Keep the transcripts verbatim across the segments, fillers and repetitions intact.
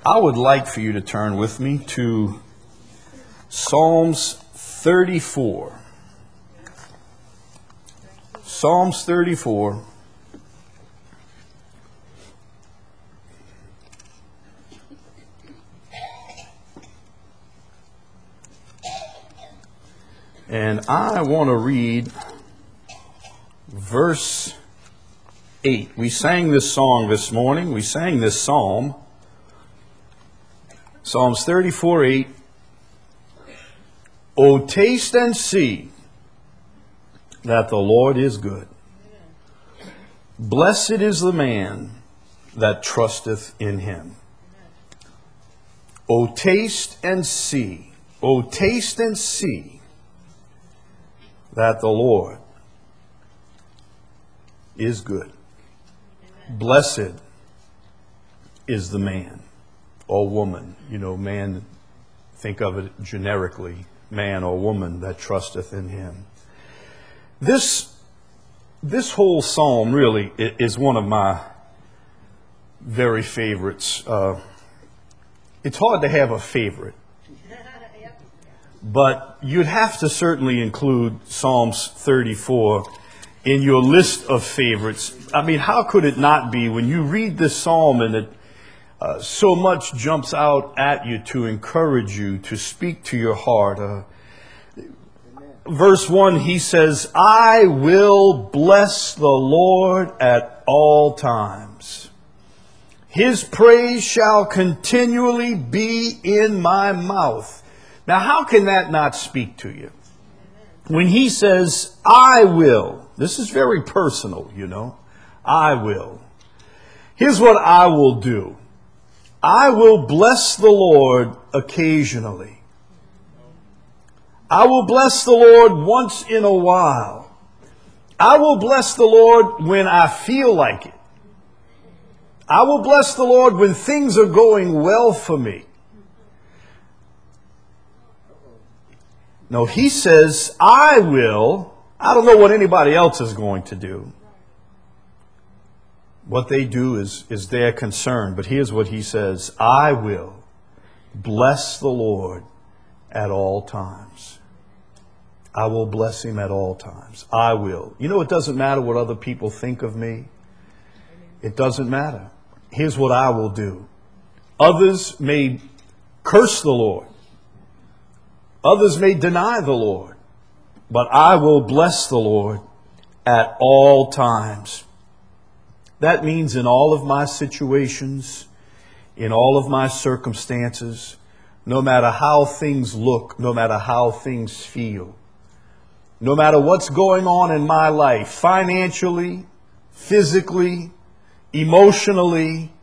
I would like for you to turn with me to Psalms thirty-four. Psalms thirty-four. And I want to read verse eight. We sang this song this morning. We sang this psalm. Psalms thirty-four eight. O taste and see that the Lord is good. Blessed is the man that trusteth in him. O taste and see, O taste and see that the Lord is good. Blessed is the man or woman. You know, man, think of it generically, man or woman that trusteth in him. This, this whole psalm really is one of my very favorites. Uh, it's hard to have a favorite, but you'd have to certainly include Psalms thirty-four in your list of favorites. I mean, how could it not be when you read this psalm and it uh, so much jumps out at you to encourage you, to speak to your heart? Uh, verse one, he says, I will bless the Lord at all times. His praise shall continually be in my mouth. Now, how can that not speak to you? When he says, I will, this is very personal, you know, I will. Here's what I will do. I will bless the Lord occasionally. I will bless the Lord once in a while. I will bless the Lord when I feel like it. I will bless the Lord when things are going well for me. No, he says, I will. I don't know what anybody else is going to do. What they do is, is their concern. But here's what he says, I will bless the Lord at all times. I will bless him at all times. I will. You know, it doesn't matter what other people think of me. It doesn't matter. Here's what I will do. Others may curse the Lord. Others may deny the Lord. But I will bless the Lord at all times. That means in all of my situations, in all of my circumstances, no matter how things look, no matter how things feel, no matter what's going on in my life, financially, physically, emotionally,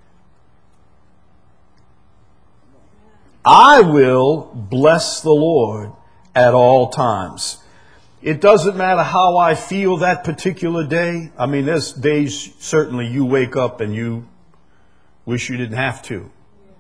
I will bless the Lord at all times. It doesn't matter how I feel that particular day. I mean, there's days certainly you wake up and you wish you didn't have to.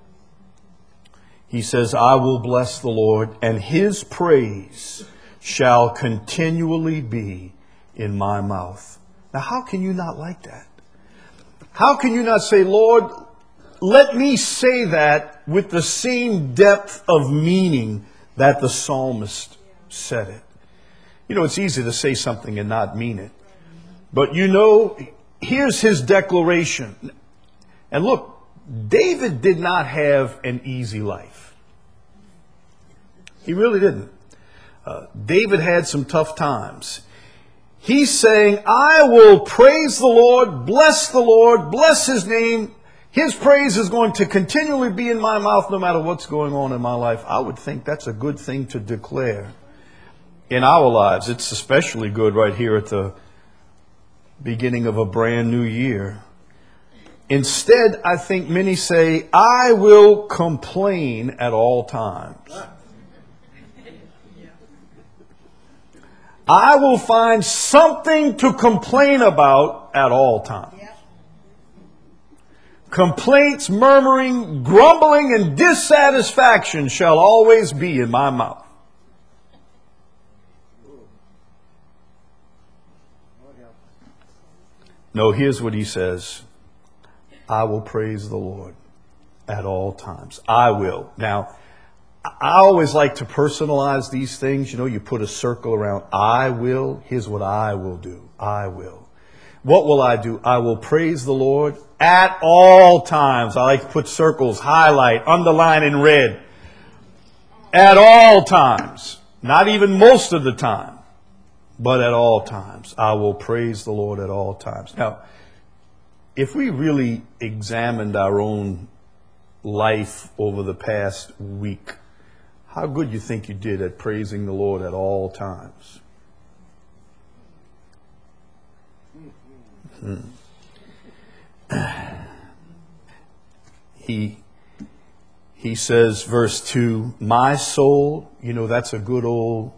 He says, I will bless the Lord, and his praise shall continually be in my mouth. Now, how can you not like that? How can you not say, Lord, let me say that with the same depth of meaning that the psalmist said it? You know, it's easy to say something and not mean it. But you know, here's his declaration. And look, David did not have an easy life. He really didn't. Uh, David had some tough times. He's saying, I will praise the Lord, bless the Lord, bless his name. His praise is going to continually be in my mouth no matter what's going on in my life. I would think that's a good thing to declare in our lives. It's especially good right here at the beginning of a brand new year. Instead, I think many say, I will complain at all times. I will find something to complain about at all times. Complaints, murmuring, grumbling, and dissatisfaction shall always be in my mouth. No, here's what he says. I will praise the Lord at all times. I will. Now, I always like to personalize these things. You know, you put a circle around I will. Here's what I will do. I will. What will I do? I will praise the Lord at all times. I like to put circles, highlight, underline in red. At all times. Not even most of the time, but at all times. I will praise the Lord at all times. Now, if we really examined our own life over the past week, how good you think you did at praising the Lord at all times? Hmm. He, he says, verse two, my soul, you know, that's a good old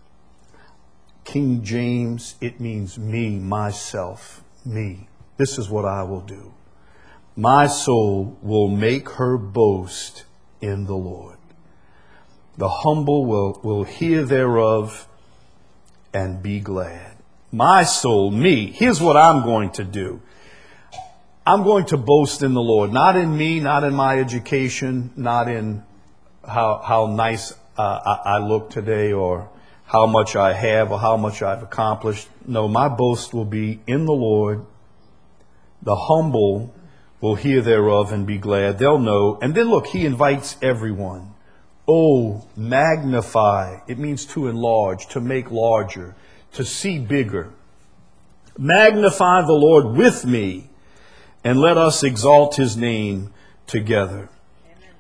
King James. It means me, myself, me. This is what I will do. My soul will make her boast in the Lord. The humble will, will hear thereof and be glad. My soul, me, here's what I'm going to do. I'm going to boast in the Lord, not in me, not in my education, not in how, how nice uh, I, I look today or how much I have or how much I've accomplished. No, my boast will be in the Lord. The humble will hear thereof and be glad. They'll know. And then look, he invites everyone. Oh, magnify. It means to enlarge, to make larger, to see bigger. Magnify the Lord with me, and let us exalt his name together. Amen.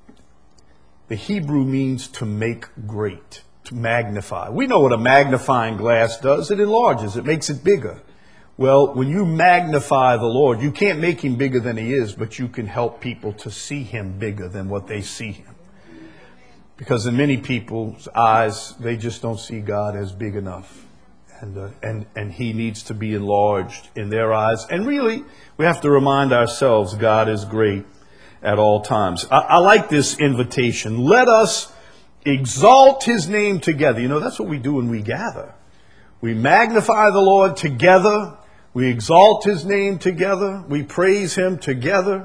The Hebrew means to make great, to magnify. We know what a magnifying glass does. It enlarges, it makes it bigger. Well, when you magnify the Lord, you can't make him bigger than he is, but you can help people to see him bigger than what they see him. Because in many people's eyes, they just don't see God as big enough. And, uh, and, and he needs to be enlarged in their eyes. And really, we have to remind ourselves God is great at all times. I, I like this invitation. Let us exalt his name together. You know, that's what we do when we gather. We magnify the Lord together. We exalt his name together. We praise him together.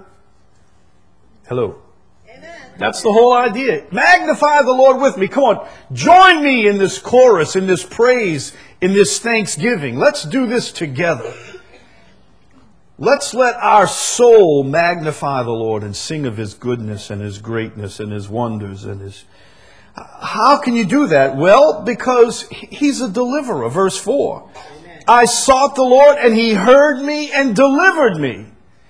Hello. That's the whole idea. Magnify the Lord with me. Come on. Join me in this chorus, in this praise, in this thanksgiving. Let's do this together. Let's let our soul magnify the Lord and sing of his goodness and his greatness and his wonders and his... How can you do that? Well, because he's a deliverer. Verse four. Amen. I sought the Lord and he heard me and delivered me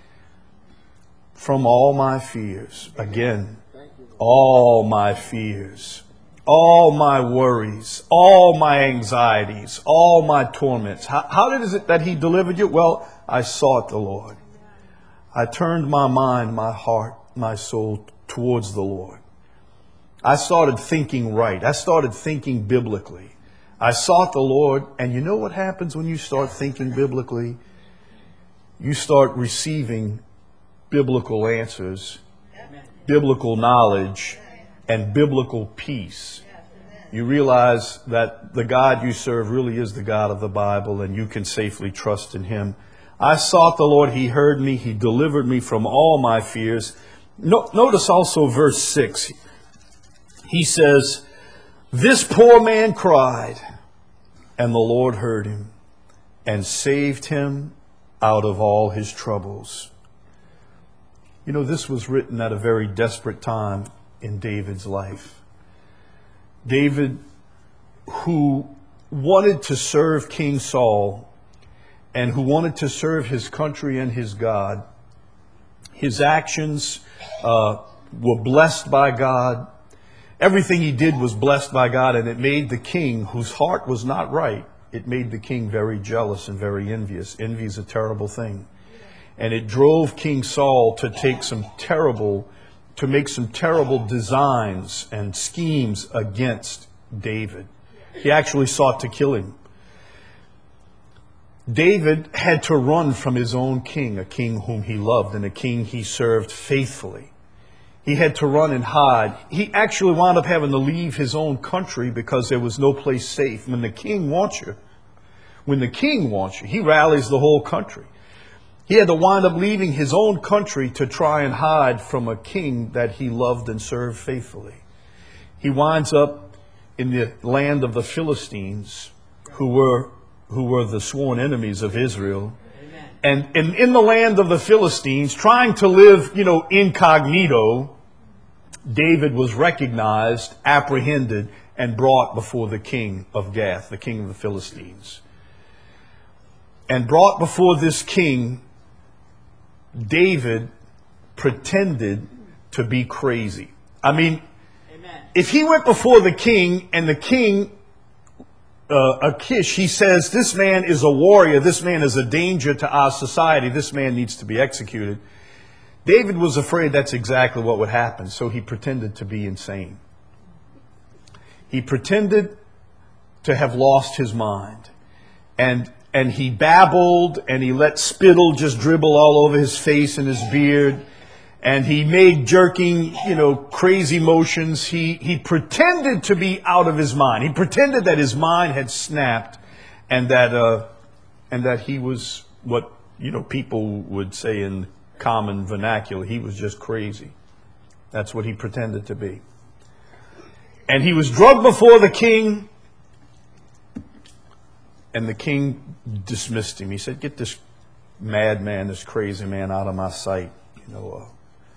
from all my fears. Again. All my fears, all my worries, all my anxieties, all my torments. How, how did it that he delivered you? Well, I sought the Lord. I turned my mind, my heart, my soul towards the Lord. I started thinking right. I started thinking biblically. I sought the Lord. And you know what happens when you start thinking biblically? You start receiving biblical answers, biblical knowledge, and biblical peace. You realize that the God you serve really is the God of the Bible, and you can safely trust in him. I sought the Lord, he heard me, he delivered me from all my fears. No, notice also verse six. He says, this poor man cried, and the Lord heard him and saved him out of all his troubles. You know, this was written at a very desperate time in David's life. David, who wanted to serve King Saul and who wanted to serve his country and his God, his actions uh, were blessed by God. Everything he did was blessed by God, and it made the king, whose heart was not right, it made the king very jealous and very envious. Envy is a terrible thing. And it drove King Saul to take some terrible, to make some terrible designs and schemes against David. He actually sought to kill him. David had to run from his own king, a king whom he loved and a king he served faithfully. He had to run and hide. He actually wound up having to leave his own country because there was no place safe. When the king wants you, when the king wants you, he rallies the whole country. He had to wind up leaving his own country to try and hide from a king that he loved and served faithfully. He winds up in the land of the Philistines, who were who were the sworn enemies of Israel. And, and in the land of the Philistines, trying to live, you know, incognito, David was recognized, apprehended, and brought before the king of Gath, the king of the Philistines. And brought before this king, David pretended to be crazy. I mean, Amen. If he went before the king and the king, uh, Achish, he says, this man is a warrior, this man is a danger to our society, this man needs to be executed. David was afraid that's exactly what would happen, so he pretended to be insane. He pretended to have lost his mind. And And he babbled, and he let spittle just dribble all over his face and his beard. And he made jerking, you know, crazy motions. He, he pretended to be out of his mind. He pretended that his mind had snapped and that, uh, and that he was what, you know, people would say in common vernacular. He was just crazy. That's what he pretended to be. And he was drugged before the king. And the king dismissed him. He said, get this madman, this crazy man out of my sight. You know, uh,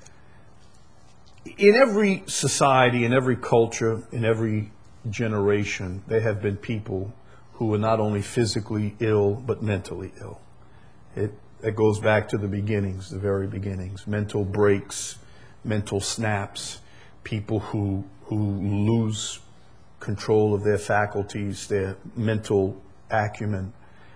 in every society, in every culture, in every generation, there have been people who are not only physically ill, but mentally ill. It, it goes back to the beginnings, the very beginnings. Mental breaks, mental snaps, people who, who lose control of their faculties, their mental acumen.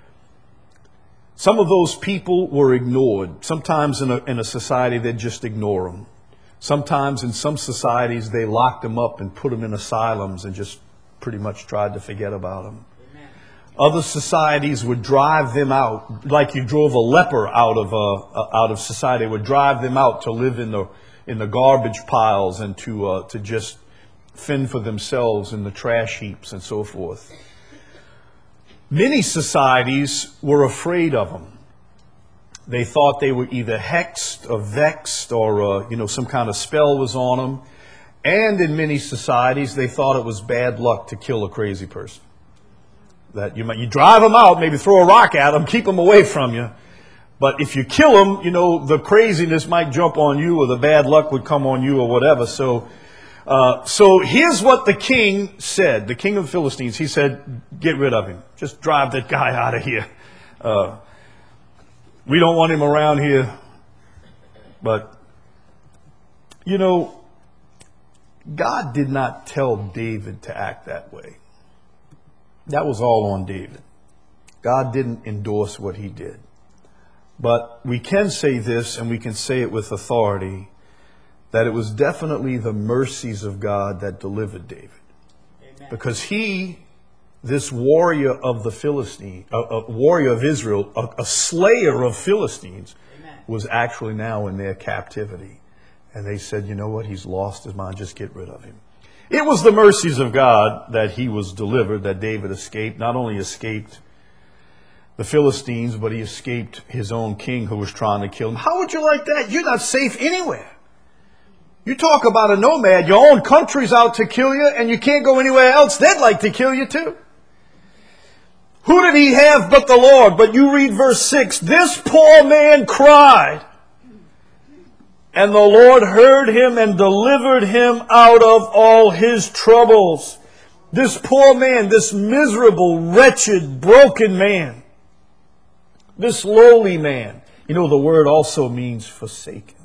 Some of those people were ignored. Sometimes in a, in a society, they'd just ignore them. Sometimes in some societies, they locked them up and put them in asylums and just pretty much tried to forget about them. Amen. Other societies would drive them out, like you drove a leper out of uh, out of society. Would drive them out to live in the in the garbage piles and to uh, to just fend for themselves in the trash heaps and so forth. Many societies were afraid of them. They thought they were either hexed or vexed, or uh, you know, some kind of spell was on them. And in many societies, they thought it was bad luck to kill a crazy person. That you might you drive them out, maybe throw a rock at them, keep them away from you. But if you kill them, you know, the craziness might jump on you, or the bad luck would come on you, or whatever. So. Uh, so here's what the king said, the king of the Philistines. He said, get rid of him. Just drive that guy out of here. Uh, we don't want him around here. But, you know, God did not tell David to act that way. That was all on David. God didn't endorse what he did. But we can say this, and we can say it with authority, that it was definitely the mercies of God that delivered David. Amen. Because he, this warrior of the Philistine, a, a warrior of Israel, a, a slayer of Philistines, Amen. Was actually now in their captivity. And they said, you know what, he's lost his mind, just get rid of him. It was the mercies of God that he was delivered, that David escaped. Not only escaped the Philistines, but he escaped his own king who was trying to kill him. How would you like that? You're not safe anywhere. You talk about a nomad, your own country's out to kill you, and you can't go anywhere else. They'd like to kill you too. Who did he have but the Lord? But you read verse six. This poor man cried, and the Lord heard him and delivered him out of all his troubles. This poor man, this miserable, wretched, broken man, this lowly man. You know, the word also means forsaken.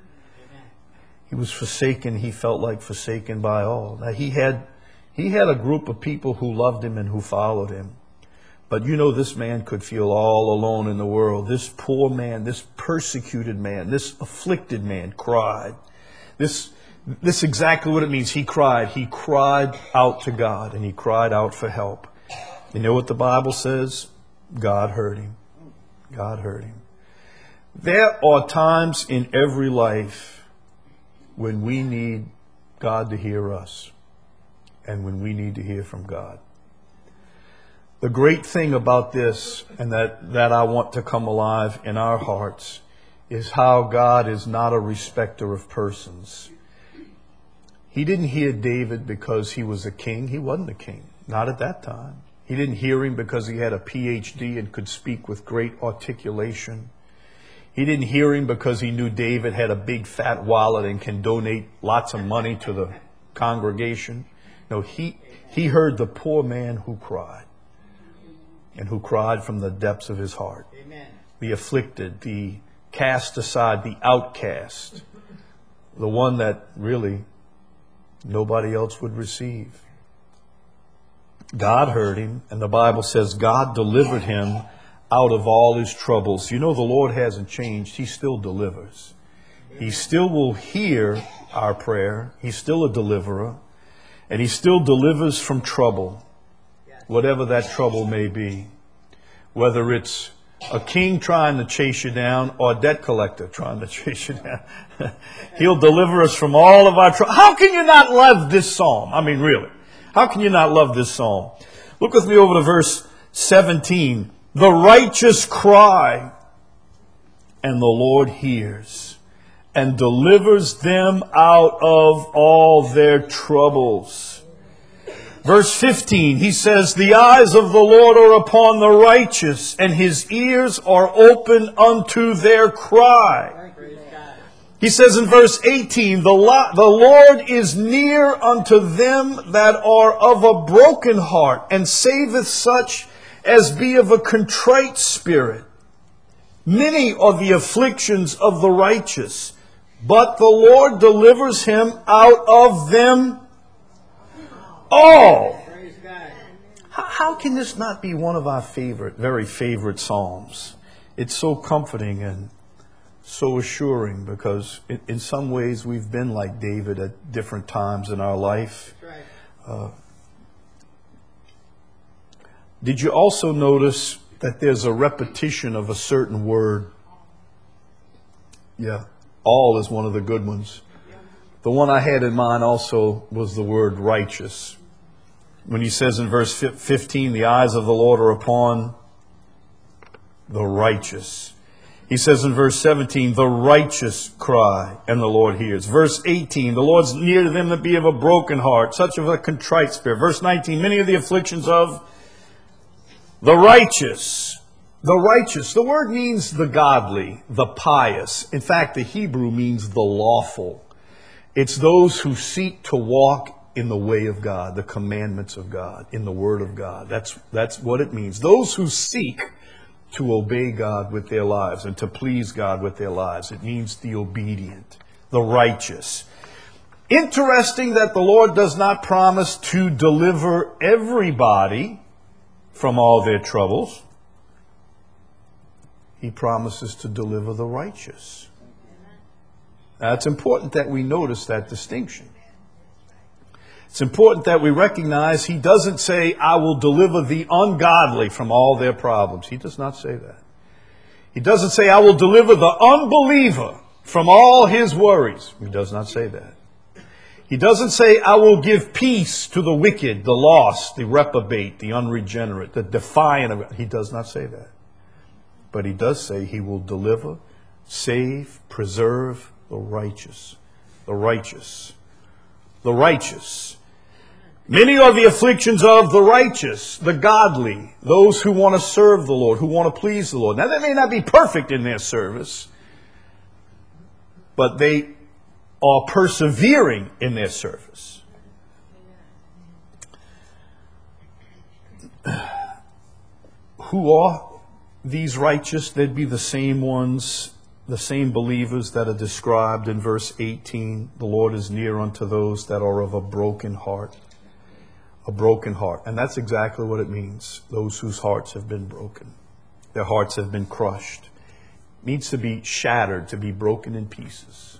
He was forsaken. He felt like forsaken by all. Now, he had, he had a group of people who loved him and who followed him. But you know, this man could feel all alone in the world. This poor man, this persecuted man, this afflicted man cried. This, this is exactly what it means. He cried. He cried out to God, and he cried out for help. You know what the Bible says? God heard him. God heard him. There are times in every life when we need God to hear us, and when we need to hear from God. The great thing about this, and that, that I want to come alive in our hearts, is how God is not a respecter of persons. He didn't hear David because he was a king. He wasn't a king. Not at that time. He didn't hear him because he had a P H D and could speak with great articulation. He didn't hear him because he knew David had a big fat wallet and can donate lots of money to the congregation. No, he, he heard the poor man who cried, and who cried from the depths of his heart. Amen. The afflicted, the cast aside, the outcast, the one that really nobody else would receive. God heard him, and the Bible says God delivered him out of all his troubles. You know, the Lord hasn't changed. He still delivers. He still will hear our prayer. He's still a deliverer, and he still delivers from trouble, whatever that trouble may be. Whether it's a king trying to chase you down or a debt collector trying to chase you down. He'll deliver us from all of our trouble. How can you not love this psalm? I mean, really. How can you not love this psalm? Look with me over to verse seventeen. The righteous cry, and the Lord hears, and delivers them out of all their troubles. Verse fifteen, he says, the eyes of the Lord are upon the righteous, and his ears are open unto their cry. He says in verse eighteen, the, lo- the Lord is near unto them that are of a broken heart, and saveth such as be of a contrite spirit. Many are the afflictions of the righteous, but the Lord delivers him out of them all. How can this not be one of our favorite, very favorite psalms? It's so comforting and so assuring, because in, in some ways we've been like David at different times in our life. Uh, did you also notice that there's a repetition of a certain word? Yeah, all is one of the good ones. The one I had in mind also was the word righteous. When he says in verse fifteen, the eyes of the Lord are upon the righteous. He says in verse seventeen, the righteous cry, and the Lord hears. Verse eighteen, the Lord's near to them that be of a broken heart, such of a contrite spirit. Verse nineteen, many of the afflictions of the righteous. The righteous. The word means the godly, the pious. In fact, the Hebrew means the lawful. It's those who seek to walk in the way of God, the commandments of God, in the Word of God. That's, that's what it means. Those who seek to obey God with their lives and to please God with their lives. It means the obedient, the righteous. Interesting that the Lord does not promise to deliver everybody from all their troubles. He promises to deliver the righteous. Now, it's important that we notice that distinction. It's important that we recognize he doesn't say, I will deliver the ungodly from all their problems. He does not say that. He doesn't say, I will deliver the unbeliever from all his worries. He does not say that. He doesn't say, I will give peace to the wicked, the lost, the reprobate, the unregenerate, the defiant of. He does not say that. But he does say he will deliver, save, preserve the righteous. The righteous. The righteous. Many are the afflictions of the righteous, the godly, those who want to serve the Lord, who want to please the Lord. Now, they may not be perfect in their service, but they are persevering in their service. Who are these righteous? They'd be the same ones, the same believers that are described in verse eighteen. The Lord is near unto those that are of a broken heart. A broken heart. And that's exactly what it means. Those whose hearts have been broken. Their hearts have been crushed. It means to be shattered, to be broken in pieces.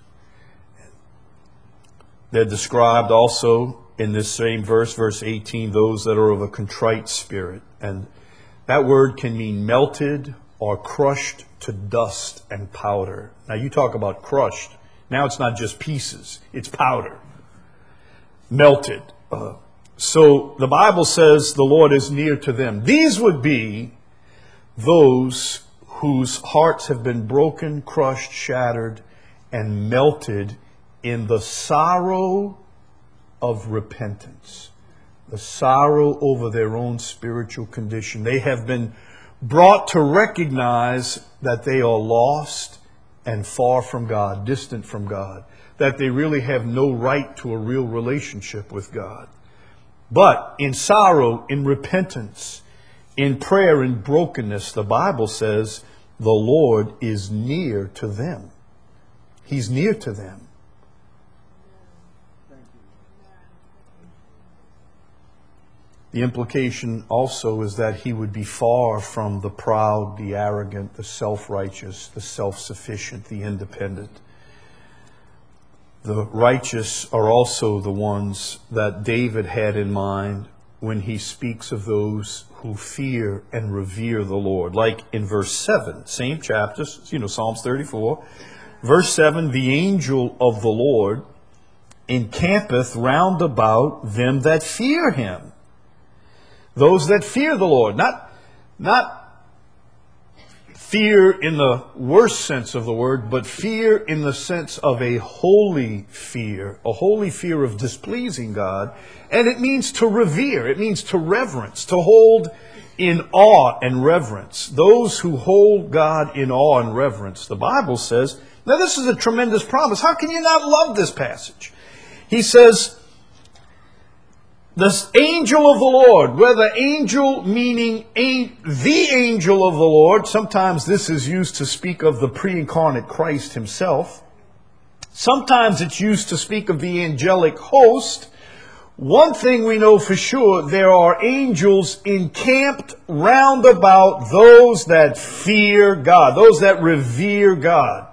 They're described also in this same verse, verse eighteen, those that are of a contrite spirit. And that word can mean melted or crushed to dust and powder. Now you talk about crushed. Now it's not just pieces. It's powder. Melted. Uh, So the Bible says the Lord is near to them. These would be those whose hearts have been broken, crushed, shattered, and melted in the sorrow of repentance. The sorrow over their own spiritual condition. They have been brought to recognize that they are lost and far from God, distant from God, that they really have no right to a real relationship with God. But in sorrow, in repentance, in prayer, in brokenness, the Bible says the Lord is near to them. He's near to them. The implication also is that he would be far from the proud, the arrogant, the self-righteous, the self-sufficient, the independent. The righteous are also the ones that David had in mind when he speaks of those who fear and revere the Lord. Like in verse seven, same chapter, you know, Psalms thirty-four. Verse seven, the angel of the Lord encampeth round about them that fear him. Those that fear the Lord. Not, not fear in the worst sense of the word, but fear in the sense of a holy fear, a holy fear of displeasing God. And it means to revere. It means to reverence, to hold in awe and reverence. Those who hold God in awe and reverence. The Bible says, now this is a tremendous promise. How can you not love this passage? He says, the angel of the Lord, whether angel meaning a, the angel of the Lord, sometimes this is used to speak of the pre-incarnate Christ himself. Sometimes it's used to speak of the angelic host. One thing we know for sure, there are angels encamped round about those that fear God, those that revere God.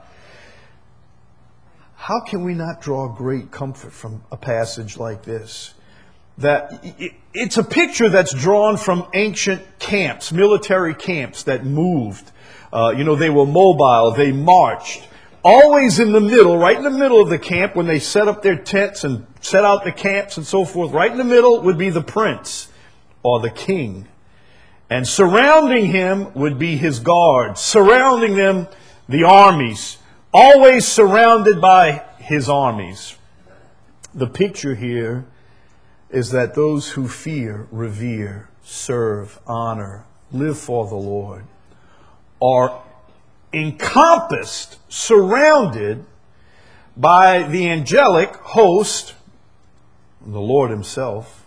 How can we not draw great comfort from a passage like this? That it's a picture that's drawn from ancient camps, military camps that moved. Uh, you know, they were mobile, they marched. Always in the middle, right in the middle of the camp, when they set up their tents and set out the camps and so forth, right in the middle would be the prince or the king. And surrounding him would be his guards, surrounding them the armies, always surrounded by his armies. The picture here is that those who fear, revere, serve, honor, live for the Lord are encompassed, surrounded by the angelic host, the Lord himself.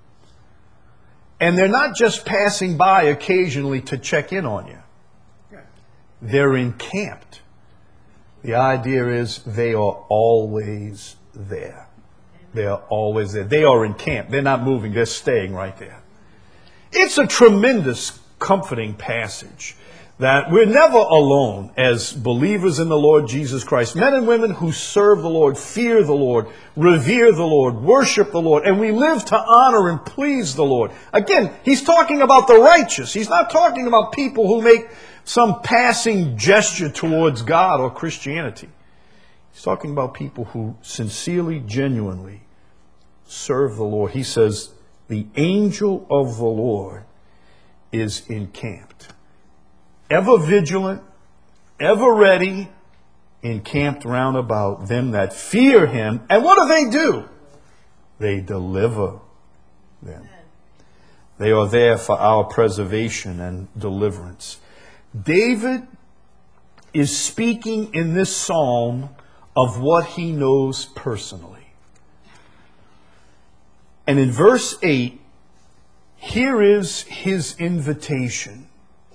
And they're not just passing by occasionally to check in on you. They're encamped. The idea is they are always there. They are always there. They are encamped. They're not moving. They're staying right there. It's a tremendous, comforting passage that we're never alone as believers in the Lord Jesus Christ. Men and women who serve the Lord, fear the Lord, revere the Lord, worship the Lord, and we live to honor and please the Lord. Again, he's talking about the righteous. He's not talking about people who make some passing gesture towards God or Christianity. He's talking about people who sincerely, genuinely serve the Lord. He says, the angel of the Lord is encamped. Ever vigilant, ever ready, encamped round about them that fear him. And what do they do? They deliver them. They are there for our preservation and deliverance. David is speaking in this psalm of what he knows personally. And in verse eight, here is his invitation.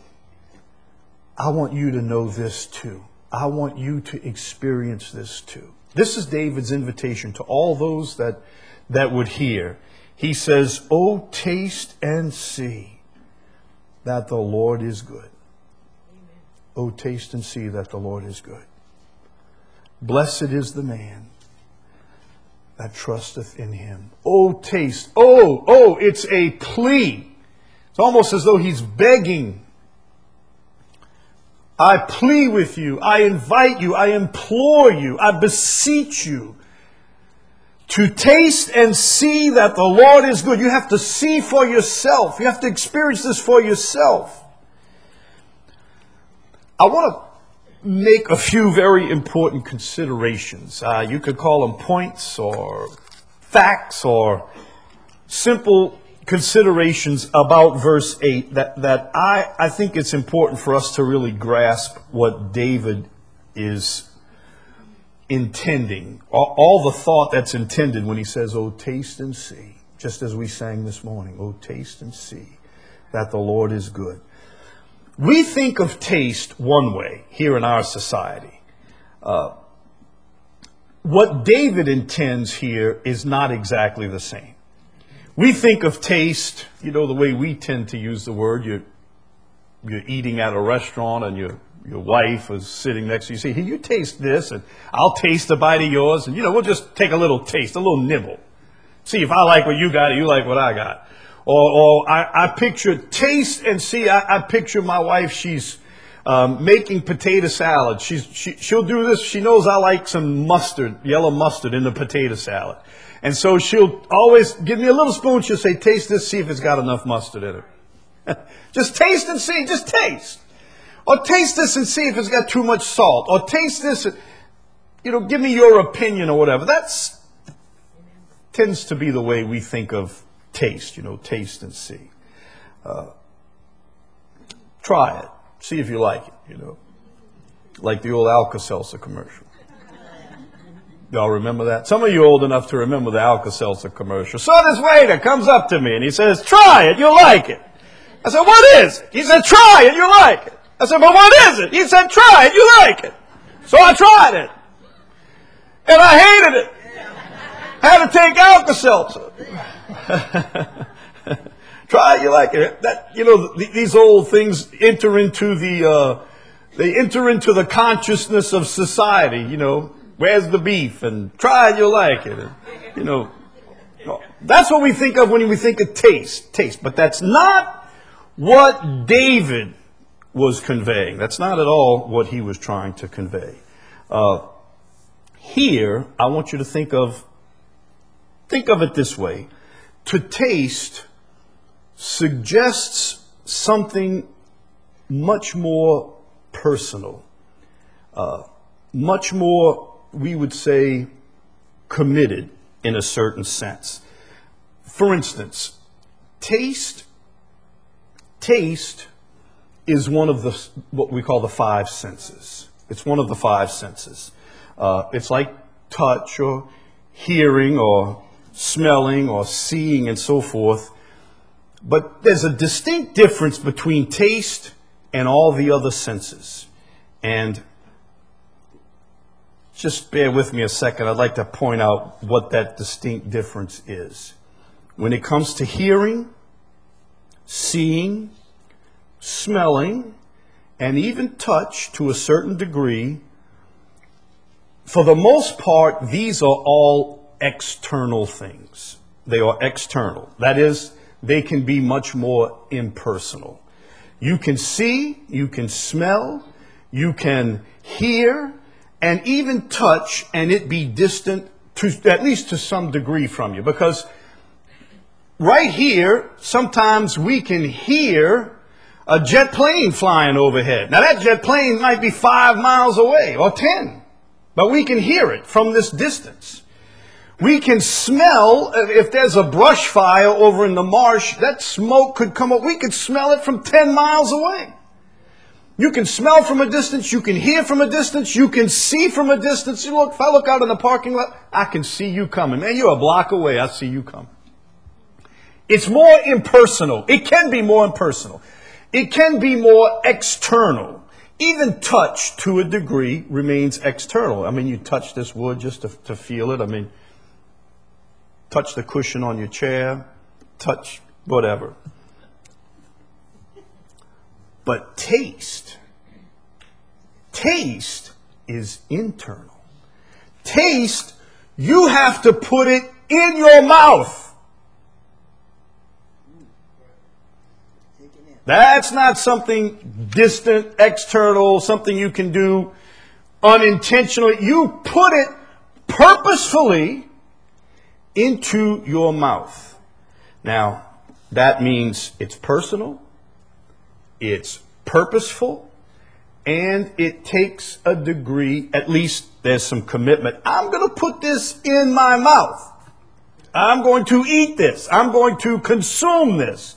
I want you to know this too. I want you to experience this too. This is David's invitation to all those that, that would hear. He says, "Oh, taste and see that the Lord is good. Oh, taste and see that the Lord is good. Blessed is the man that trusteth in him." Oh, taste. Oh, oh, it's a plea. It's almost as though he's begging. I plea with you. I invite you. I implore you. I beseech you To taste and see that the Lord is good. You have to see for yourself. You have to experience this for yourself. I want to make a few very important considerations. Uh, you could call them points or facts or simple considerations about verse eight that, that I, I think it's important for us to really grasp what David is intending. All, all the thought that's intended when he says, oh, taste and see, just as we sang this morning, oh, taste and see that the Lord is good. We think of taste one way here in our society. Uh, what David intends here is not exactly the same. We think of taste, you know, the way we tend to use the word. You're, you're eating at a restaurant and your your wife is sitting next to you. You say, here, you taste this and I'll taste a bite of yours. And, you know, we'll just take a little taste, a little nibble. See if I like what you got or you like what I got. Or, or I, I picture taste and see, I, I picture my wife, she's um, making potato salad. She's, she, she'll do this. She knows I like some mustard, yellow mustard in the potato salad. And so she'll always give me a little spoon. She'll say, taste this, see if it's got enough mustard in it. Just taste and see. Just taste. Or taste this and see if it's got too much salt. Or taste this and, you know, give me your opinion or whatever. That's tends to be the way we think of taste, you know, taste and see. Uh, try it. See if you like it, you know. Like the old Alka-Seltzer commercial. Y'all remember that? Some of you old enough to remember the Alka-Seltzer commercial. So this waiter comes up to me and he says, try it, you'll like it. I said, what is it? He said, try it, you'll like it. I said, but what is it? He said, try it, you like it. So I tried it. And I hated it. Had to take Alka-Seltzer. Try it, you like it. That, you know, th- these old things enter into the, uh, they enter into the consciousness of society, you know. Where's the beef? And try it, you'll like it. And, you know, that's what we think of when we think of taste. Taste. But that's not what David was conveying. That's not at all what he was trying to convey. Uh, here, I want you to think of, think of it this way. To taste suggests something much more personal, uh, much more, we would say, committed in a certain sense. For instance, taste, taste is one of the, what we call the five senses. It's one of the five senses. Uh, it's like touch or hearing or smelling or seeing and so forth. But there's a distinct difference between taste and all the other senses. And just bear with me a second. I'd like to point out what that distinct difference is. When it comes to hearing, seeing, smelling, and even touch to a certain degree, for the most part, these are all external things. They are external. That is, they can be much more impersonal. You can see, you can smell, you can hear, and even touch, and it be distant, to at least to some degree from you. Because right here, sometimes we can hear a jet plane flying overhead. Now that jet plane might be five miles away or ten, but we can hear it from this distance. We can smell, if there's a brush fire over in the marsh, that smoke could come up. We could smell it from ten miles away. You can smell from a distance. You can hear from a distance. You can see from a distance. You look, if I look out in the parking lot, I can see you coming. Man, you're a block away. I see you coming. It's more impersonal. It can be more impersonal. It can be more external. Even touch, to a degree, remains external. I mean, you touch this wood just to, to feel it. I mean, touch the cushion on your chair. Touch whatever. But taste, taste is internal. Taste, you have to put it in your mouth. That's not something distant, external, something you can do unintentionally. You put it purposefully into your mouth. Now, that means it's personal, it's purposeful, and it takes a degree, at least there's some commitment. I'm going to put this in my mouth. I'm going to eat this. I'm going to consume this.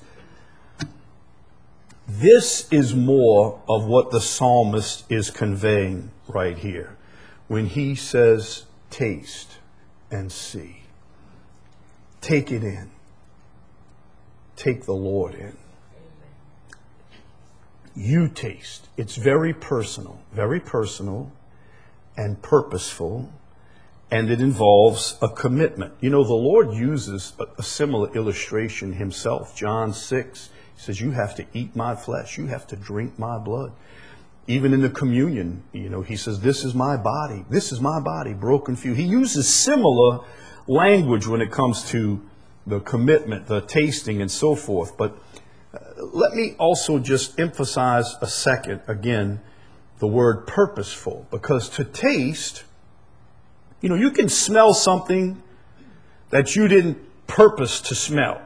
This is more of what the psalmist is conveying right here when he says, taste and see. Take it in. Take the Lord in. You taste. It's very personal, very personal and purposeful, and it involves a commitment. You know, the Lord uses a, a similar illustration himself. John six, he says, you have to eat my flesh. You have to drink my blood. Even in the communion, you know, he says, this is my body. This is my body broken for you. He uses similar language when it comes to the commitment, the tasting, and so forth. But uh, let me also just emphasize a second, again, the word purposeful. Because to taste, you know, you can smell something that you didn't purpose to smell.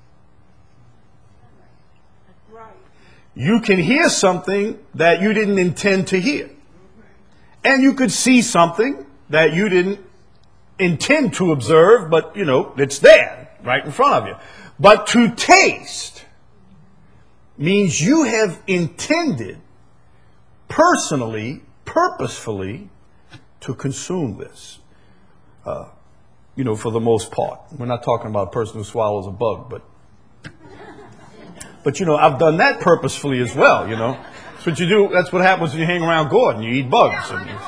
You can hear something that you didn't intend to hear. And you could see something that you didn't intend to observe, but, you know, it's there, right in front of you. But to taste means you have intended personally, purposefully, to consume this. Uh, you know, for the most part. We're not talking about a person who swallows a bug, but But, you know, I've done that purposefully as well, you know. That's what you do. That's what happens when you hang around Gordon. You eat bugs.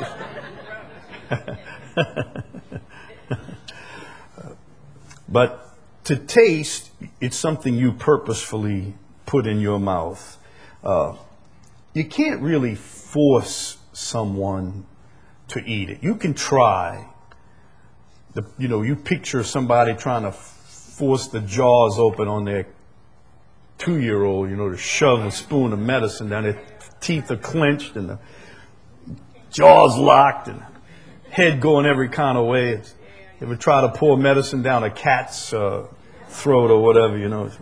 But to taste, it's something you purposefully put in your mouth. Uh, you can't really force someone to eat it. You can try. The, you know, you picture somebody trying to force the jaws open on their two-year-old, you know, to shove a spoon of medicine down. Their teeth are clenched and the jaws locked and head going every kind of way. It's, they would try to pour medicine down a cat's uh, throat or whatever, you know.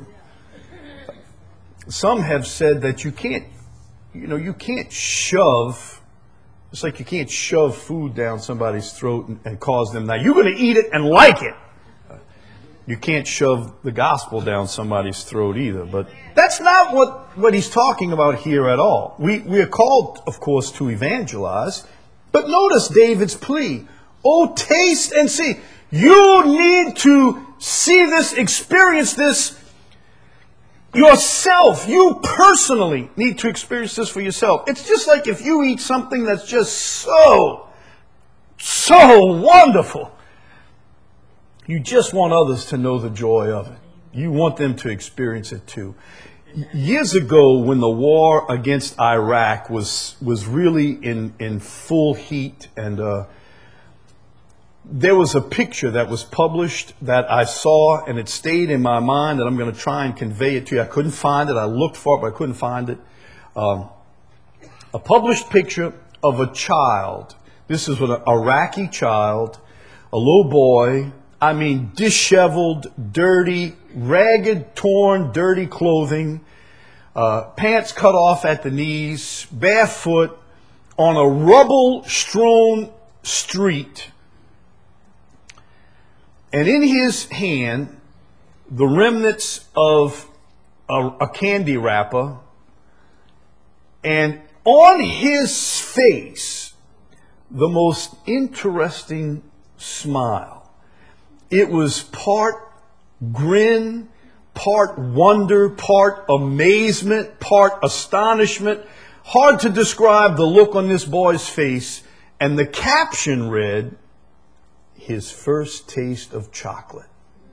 Some have said that you can't, you know, you can't shove, it's like you can't shove food down somebody's throat and, and cause them, now you're going to eat it and like it. You can't shove the gospel down somebody's throat either. But that's not what, what he's talking about here at all. We, we are called, of course, to evangelize. But notice David's plea. Oh, taste and see. You need to see this, experience this yourself. You personally need to experience this for yourself. It's just like if you eat something that's just so, so wonderful. You just want others to know the joy of it. You want them to experience it too. Years ago, when the war against Iraq was was really in, in full heat, and uh, there was a picture that was published that I saw, and it stayed in my mind, and I'm going to try and convey it to you. I couldn't find it. I looked for it, but I couldn't find it. Um, a published picture of a child. This is an Iraqi child, a little boy. I mean, disheveled, dirty, ragged, torn, dirty clothing, uh, pants cut off at the knees, barefoot, on a rubble-strewn street. And in his hand, the remnants of a, a candy wrapper. And on his face, the most interesting smile. It was part grin, part wonder, part amazement, part astonishment. Hard to describe the look on this boy's face. And the caption read, his first taste of chocolate.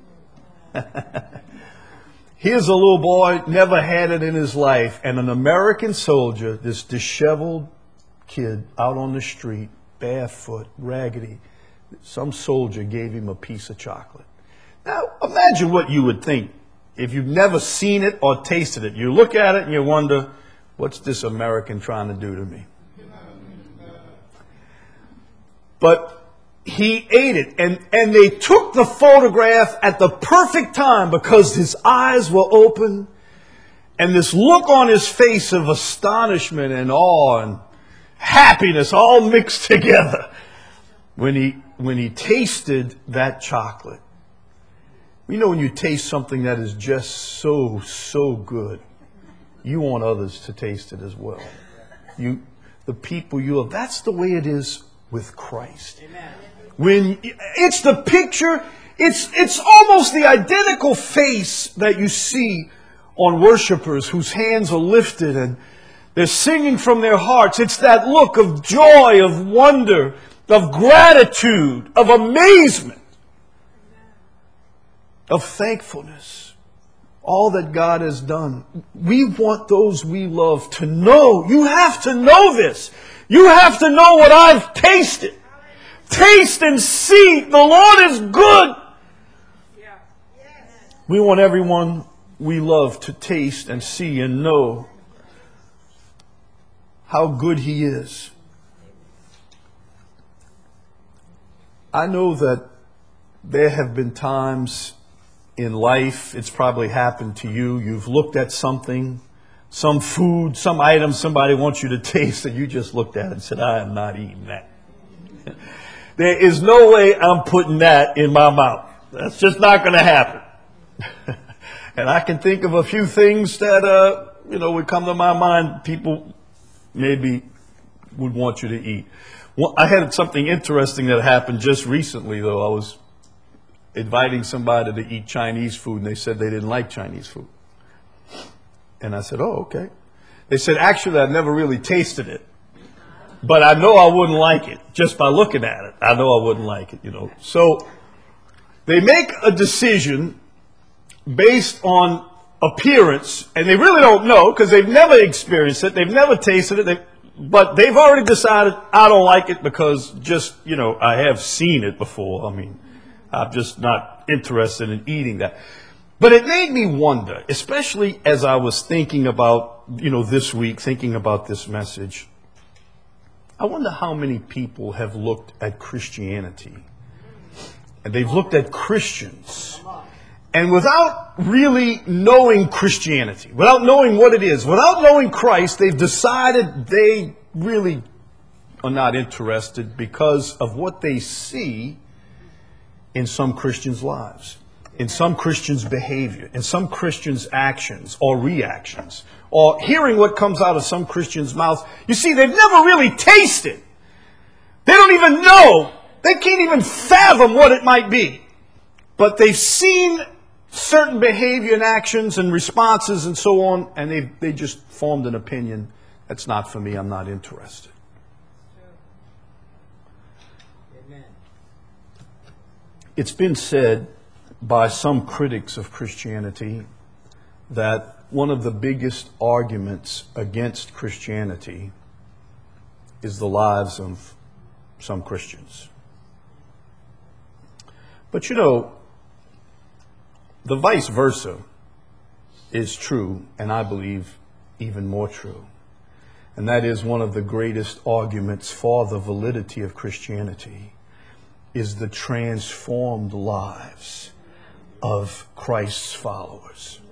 Here's a little boy, never had it in his life. And an American soldier, this disheveled kid out on the street, barefoot, raggedy. Some soldier gave him a piece of chocolate. Now, imagine what you would think if you've never seen it or tasted it. You look at it and you wonder, what's this American trying to do to me? But he ate it, and, and they took the photograph at the perfect time because his eyes were open and this look on his face of astonishment and awe and happiness all mixed together when he when he tasted that chocolate. You know, when you taste something that is just so, so good, you want others to taste it as well. You, the people you love. That's the way it is with Christ. Amen. When it's the picture, it's it's almost the identical face that you see on worshipers whose hands are lifted and they're singing from their hearts. It's that look of joy, of wonder, of gratitude, of amazement, of thankfulness. All that God has done. We want those we love to know. You have to know this. You have to know what I've tasted. Taste and see. The Lord is good. We want everyone we love to taste and see and know how good He is. I know that there have been times in life, it's probably happened to you, you've looked at something, some food, some item somebody wants you to taste, and you just looked at it and said, I am not eating that. There is no way I'm putting that in my mouth. That's just not going to happen. And I can think of a few things that, uh, you know, would come to my mind people maybe would want you to eat. Well, I had something interesting that happened just recently, though. I was inviting somebody to eat Chinese food, and they said they didn't like Chinese food. And I said, oh, okay. They said, actually, I've never really tasted it. But I know I wouldn't like it just by looking at it. I know I wouldn't like it, you know. So they make a decision based on appearance, and they really don't know because they've never experienced it. They've never tasted it. They've, but they've already decided I don't like it because just, you know, I have seen it before. I mean, I'm just not interested in eating that. But it made me wonder, especially as I was thinking about, you know, this week, thinking about this message. I wonder how many people have looked at Christianity and they've looked at Christians, and without really knowing Christianity, without knowing what it is, without knowing Christ, they've decided they really are not interested because of what they see in some Christians' lives, in some Christians' behavior, in some Christians' actions or reactions, or hearing what comes out of some Christians' mouth. You see, they've never really tasted. They don't even know. They can't even fathom what it might be. But they've seen certain behavior and actions and responses and so on, and they they just formed an opinion. That's not for me. I'm not interested. Amen. It's been said by some critics of Christianity that one of the biggest arguments against Christianity is the lives of some Christians. But you know, the vice versa is true, and I believe even more true. And that is one of the greatest arguments for the validity of Christianity is the transformed lives of Christ's followers.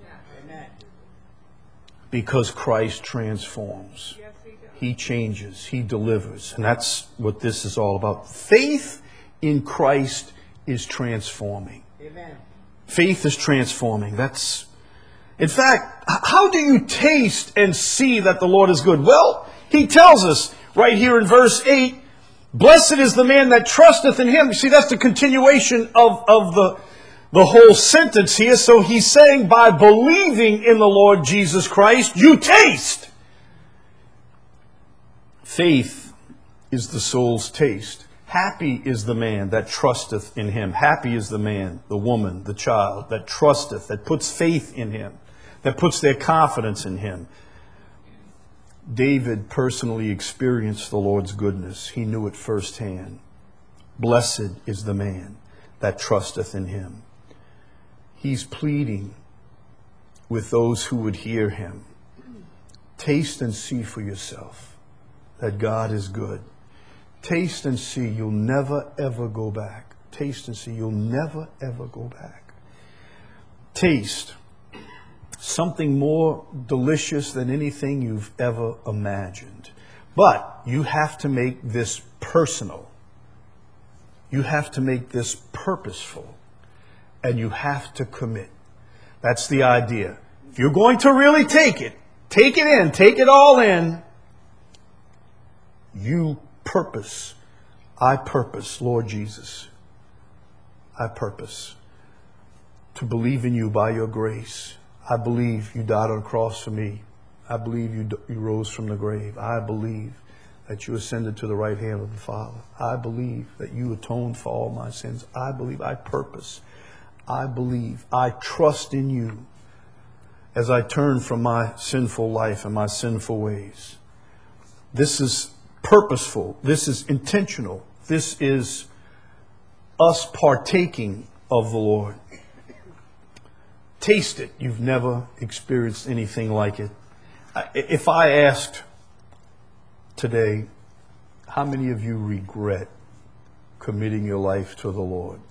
Because Christ transforms. He changes. He delivers. And that's what this is all about. Faith in Christ is transforming. Amen. Faith is transforming. That's, in fact, how do you taste and see that the Lord is good? Well, He tells us right here in verse eight, blessed is the man that trusteth in Him. You see, that's the continuation of, of the The whole sentence here. So He's saying by believing in the Lord Jesus Christ, you taste. Faith is the soul's taste. Happy is the man that trusteth in Him. Happy is the man, the woman, the child that trusteth, that puts faith in Him, that puts their confidence in Him. David personally experienced the Lord's goodness. He knew it firsthand. Blessed is the man that trusteth in Him. He's pleading with those who would hear him. Taste and see for yourself that God is good. Taste and see, you'll never, ever go back. Taste and see, you'll never, ever go back. Taste. Something more delicious than anything you've ever imagined. But you have to make this personal. You have to make this purposeful. And you have to commit. That's the idea. If you're going to really take it, take it in, take it all in, you purpose. I purpose, Lord Jesus. I purpose to believe in you by your grace. I believe you died on the cross for me. I believe you, you rose from the grave. I believe that you ascended to the right hand of the Father. I believe that you atoned for all my sins. I believe, I purpose. I believe, I trust in you as I turn from my sinful life and my sinful ways. This is purposeful. This is intentional. This is us partaking of the Lord. Taste it. You've never experienced anything like it. If I asked today, how many of you regret committing your life to the Lord?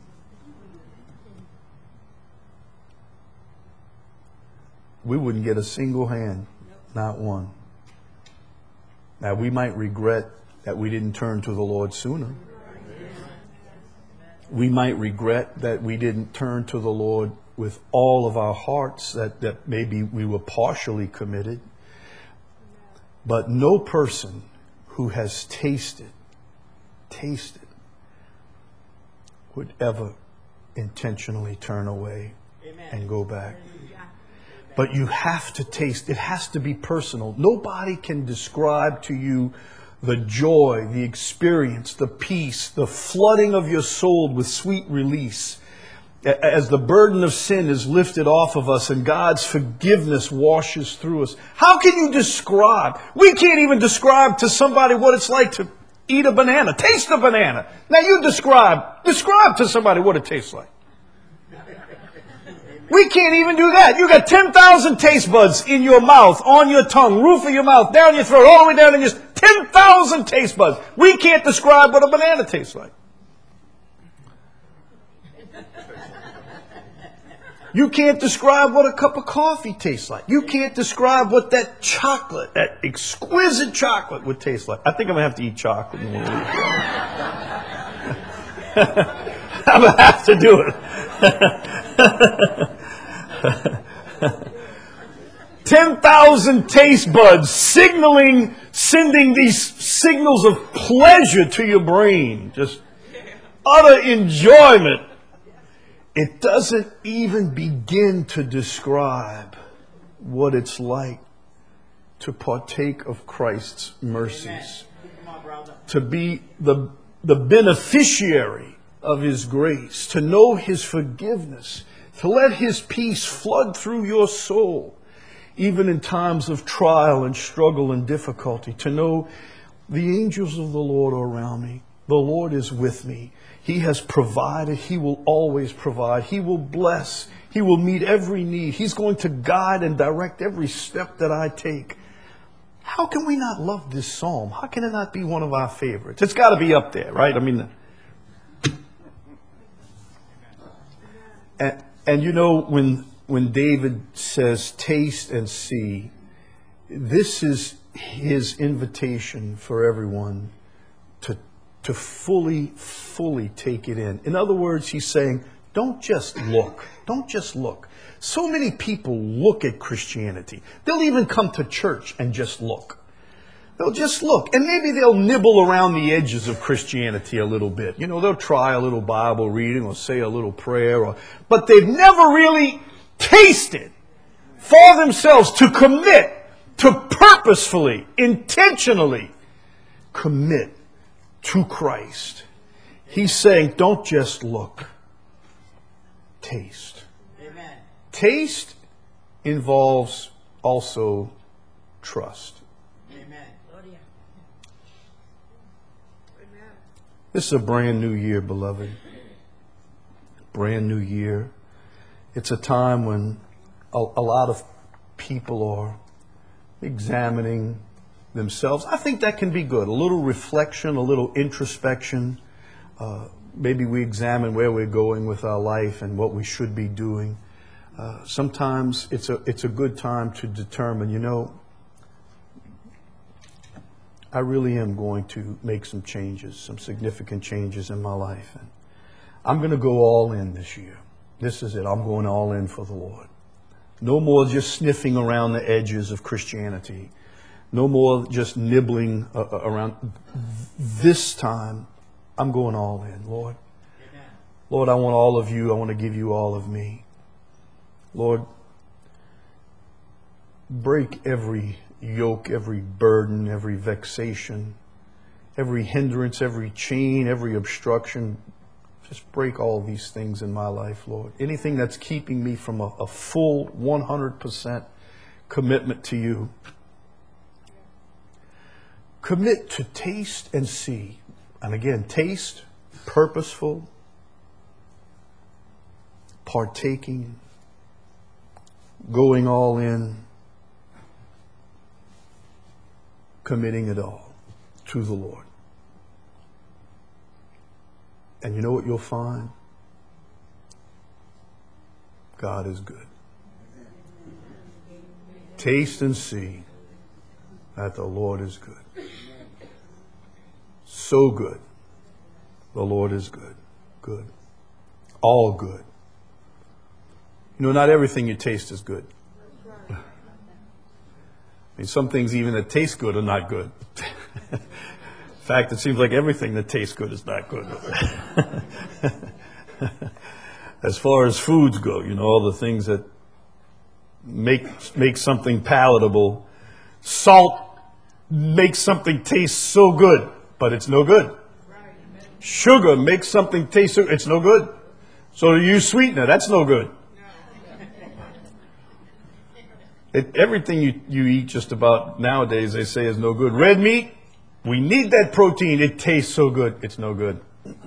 We wouldn't get a single hand, not one. Now, we might regret that we didn't turn to the Lord sooner. We might regret that we didn't turn to the Lord with all of our hearts, that, that maybe we were partially committed. But no person who has tasted, tasted, would ever intentionally turn away and go back. But you have to taste. It has to be personal. Nobody can describe to you the joy, the experience, the peace, the flooding of your soul with sweet release as the burden of sin is lifted off of us and God's forgiveness washes through us. How can you describe? We can't even describe to somebody what it's like to eat a banana, taste a banana. Now you describe, describe to somebody what it tastes like. We can't even do that. You got ten thousand taste buds in your mouth, on your tongue, roof of your mouth, down your throat, all the way down in your... ten thousand taste buds. We can't describe what a banana tastes like. You can't describe what a cup of coffee tastes like. You can't describe what that chocolate, that exquisite chocolate would taste like. I think I'm going to have to eat chocolate in a little bit. I'm going to have to do it. ten thousand taste buds signaling, sending these signals of pleasure to your brain. Just utter enjoyment. It doesn't even begin to describe what it's like to partake of Christ's mercies. To be the, the beneficiary of His grace. To know His forgiveness. To let His peace flood through your soul. Even in times of trial and struggle and difficulty. To know the angels of the Lord are around me. The Lord is with me. He has provided. He will always provide. He will bless. He will meet every need. He's going to guide and direct every step that I take. How can we not love this psalm? How can it not be one of our favorites? It's got to be up there, right? I mean, and, and you know, when, when David says, taste and see, this is his invitation for everyone to to fully, fully take it in. In other words, he's saying, don't just look. Don't just look. So many people look at Christianity. They'll even come to church and just look. They'll just look. And maybe they'll nibble around the edges of Christianity a little bit. You know, they'll try a little Bible reading or say a little prayer. Or, but they've never really tasted for themselves to commit, to purposefully, intentionally commit to Christ. He's saying, don't just look. Taste. Amen. Taste involves also trust. Amen. This is a brand new year, beloved. Brand new year. It's a time when a, a lot of people are examining themselves. I think that can be good. A little reflection, a little introspection. Uh, maybe we examine where we're going with our life and what we should be doing. Uh, sometimes it's a it's a good time to determine, you know, I really am going to make some changes, some significant changes in my life. And I'm going to go all in this year. This is it. I'm going all in for the Lord. No more just sniffing around the edges of Christianity. No more just nibbling uh, around. This time, I'm going all in, Lord. Amen. Lord, I want all of you. I want to give you all of me. Lord, break every yoke, every burden, every vexation, every hindrance, every chain, every obstruction. Just break all these things in my life, Lord. Anything that's keeping me from a, a full one hundred percent commitment to you. Commit to taste and see. And again, taste, purposeful, partaking, going all in, committing it all to the Lord. And you know what you'll find? God is good. Taste and see that the Lord is good. So good. The Lord is good. Good. All good. You know, not everything you taste is good. I mean, some things even that taste good are not good. In fact, it seems like everything that tastes good is not good. As far as foods go, you know, all the things that make make something palatable. Salt makes something taste so good, but it's no good. Sugar makes something taste so it's no good. So you use sweetener, that's no good. It, everything you, you eat just about nowadays, they say, is no good. Red meat, we need that protein. It tastes so good. It's no good.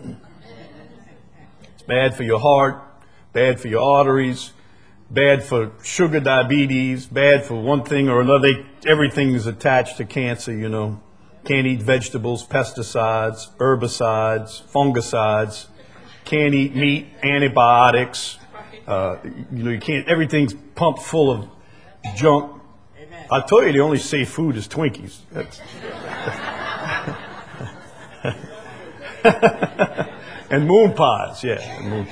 It's bad for your heart, bad for your arteries, bad for sugar diabetes, bad for one thing or another. They, everything is attached to cancer, you know. Can't eat vegetables, pesticides, herbicides, fungicides. Can't eat meat, antibiotics. Uh, you know, you can't, everything's pumped full of junk. Amen. I tell you, the only safe food is Twinkies. And moon pies, yeah, and moon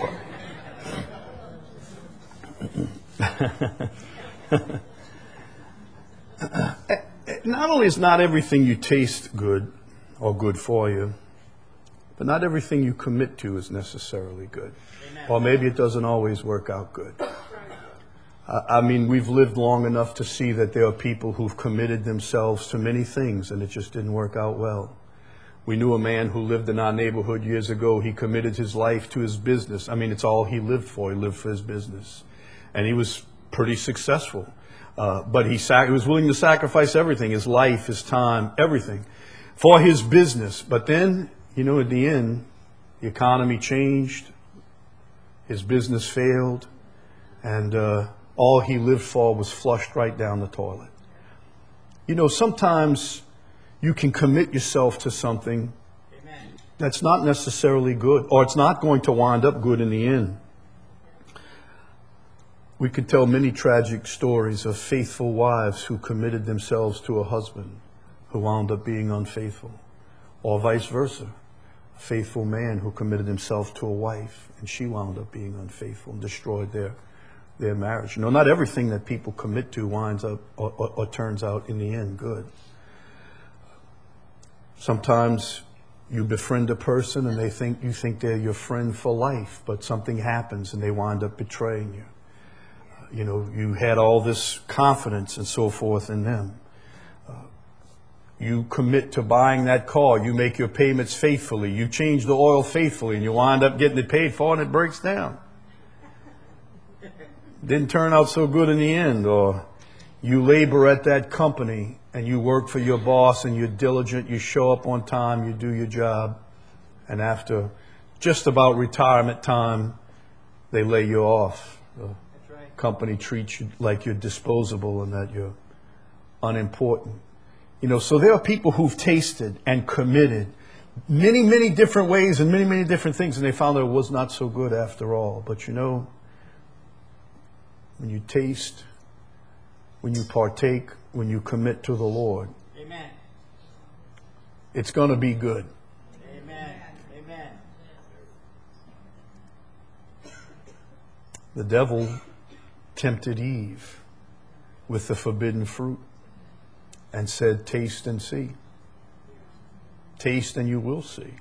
pies. Not only is not everything you taste good or good for you, but not everything you commit to is necessarily good. Amen. Or maybe it doesn't always work out good. I mean, we've lived long enough to see that there are people who've committed themselves to many things and it just didn't work out well. We knew a man who lived in our neighborhood years ago. He committed his life to his business. I mean, it's all he lived for. He lived for his business. And he was pretty successful. Uh, but he, sac- he was willing to sacrifice everything, his life, his time, everything, for his business. But then, you know, at the end, the economy changed. His business failed. And uh, all he lived for was flushed right down the toilet. You know, sometimes you can commit yourself to something Amen. That's not necessarily good, or it's not going to wind up good in the end. We could tell many tragic stories of faithful wives who committed themselves to a husband who wound up being unfaithful, or vice versa. A faithful man who committed himself to a wife and she wound up being unfaithful and destroyed their their marriage. You know, not everything that people commit to winds up or, or, or turns out in the end good. Sometimes you befriend a person and they think you think they're your friend for life, but something happens and they wind up betraying you. Uh, you know, you had all this confidence and so forth in them. Uh, you commit to buying that car. You make your payments faithfully. You change the oil faithfully and you wind up getting it paid for and it breaks down. Didn't turn out so good in the end. Or you labor at that company and you work for your boss and you're diligent, you show up on time, you do your job, and after just about retirement time, they lay you off. The That's right. company treats you like you're disposable and that you're unimportant. You know, so there are people who've tasted and committed many, many different ways and many, many different things, and they found that it was not so good after all. But you know, when you taste, when you partake, when you commit to the Lord, Amen. It's going to be good. Amen. Amen. The devil tempted Eve with the forbidden fruit and said, taste and see. Taste and you will see.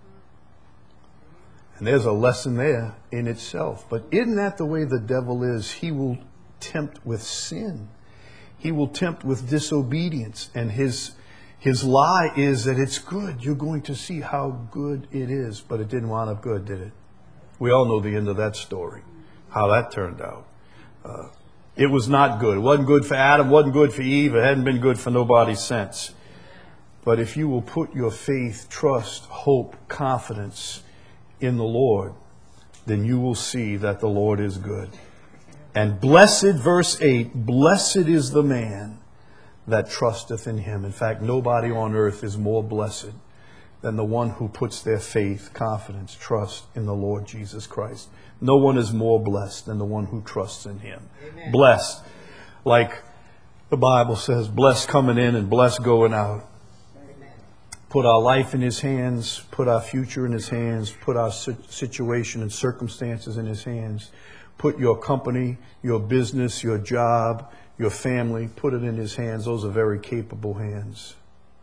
And there's a lesson there in itself. But isn't that the way the devil is? He will tempt with sin. He will tempt with disobedience. And his his lie is that it's good. You're going to see how good it is. But it didn't wind up good, did it? We all know the end of that story, how that turned out. Uh, it was not good. It wasn't good for Adam. It wasn't good for Eve. It hadn't been good for nobody since. But if you will put your faith, trust, hope, confidence in the Lord, then you will see that the Lord is good. And blessed, verse eight, blessed is the man that trusteth in him. In fact, nobody on earth is more blessed than the one who puts their faith, confidence, trust in the Lord Jesus Christ. No one is more blessed than the one who trusts in him. Amen. Blessed, like the Bible says, blessed coming in and blessed going out. Amen. Put our life in his hands, put our future in his hands, put our situation and circumstances in his hands. Put your company, your business, your job, your family, put it in his hands. Those are very capable hands.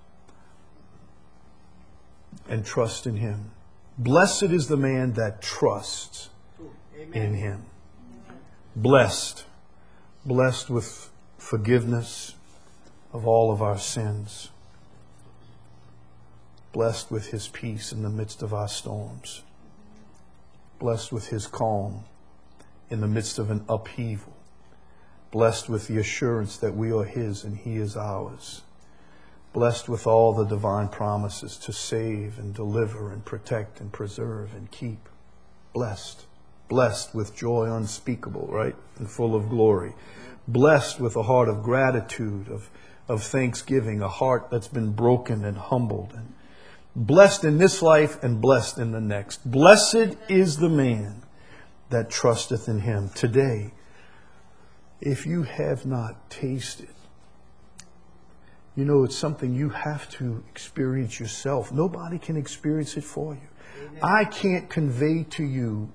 And trust in him. Blessed is the man that trusts Amen. In him. Blessed. Blessed with forgiveness of all of our sins. Blessed with his peace in the midst of our storms. Blessed with his calm in the midst of an upheaval. Blessed with the assurance that we are his and he is ours. Blessed with all the divine promises to save and deliver and protect and preserve and keep. Blessed. Blessed with joy unspeakable, right? And full of glory. Blessed with a heart of gratitude, of, of thanksgiving, a heart that's been broken and humbled. And blessed in this life and blessed in the next. Blessed is the man that trusteth in him. Today, if you have not tasted, you know, it's something you have to experience yourself. Nobody can experience it for you. Amen. I can't convey to you,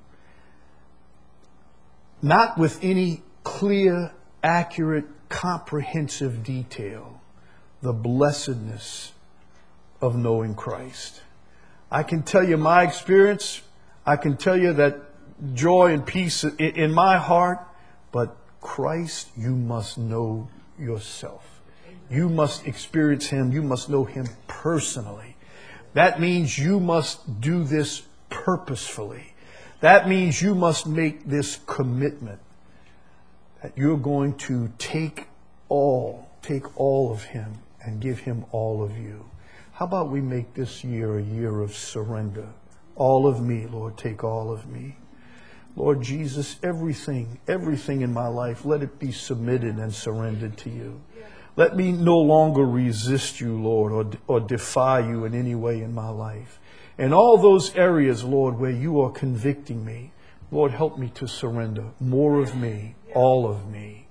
not with any clear, accurate, comprehensive detail, the blessedness of knowing Christ. I can tell you my experience. I can tell you that joy and peace in my heart, but Christ, you must know yourself. You must experience him. You must know him personally. That means you must do this purposefully. That means you must make this commitment that you're going to take all, take all of him and give him all of you. How about we make this year a year of surrender? All of me, Lord, take all of me. Lord Jesus, everything, everything in my life, let it be submitted and surrendered to you. Let me no longer resist you, Lord, or, or defy you in any way in my life. In all those areas, Lord, where you are convicting me, Lord, help me to surrender more of me, all of me.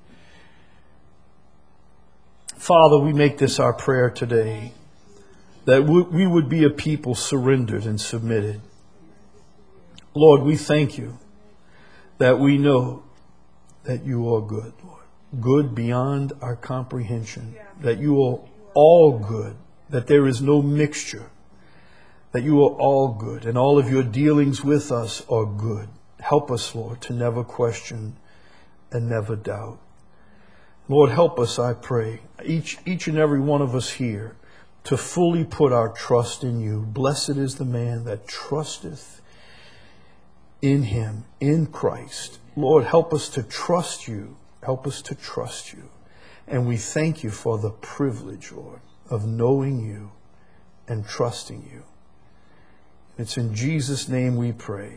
Father, we make this our prayer today, that we would be a people surrendered and submitted. Lord, we thank you that we know that you are good, Lord. Good beyond our comprehension. That you are all good. That there is no mixture. That you are all good. And all of your dealings with us are good. Help us, Lord, to never question and never doubt. Lord, help us, I pray, each, each and every one of us here, to fully put our trust in you. Blessed is the man that trusteth in him, in Christ. Lord, help us to trust you. Help us to trust you. And we thank you for the privilege, Lord, of knowing you and trusting you. It's in Jesus' name we pray.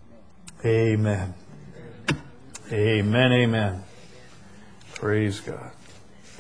Amen. Amen, amen. Praise God.